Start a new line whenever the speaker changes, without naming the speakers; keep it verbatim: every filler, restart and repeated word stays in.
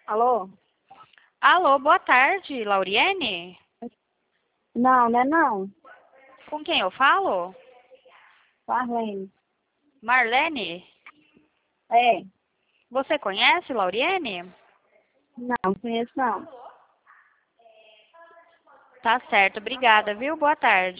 Alô?
Alô, boa tarde, Lauriene?
Não, não é não.
Com quem eu falo?
Marlene.
Marlene?
É.
Você conhece Lauriene?
Não, não conheço não.
Tá certo, obrigada, viu? Boa tarde.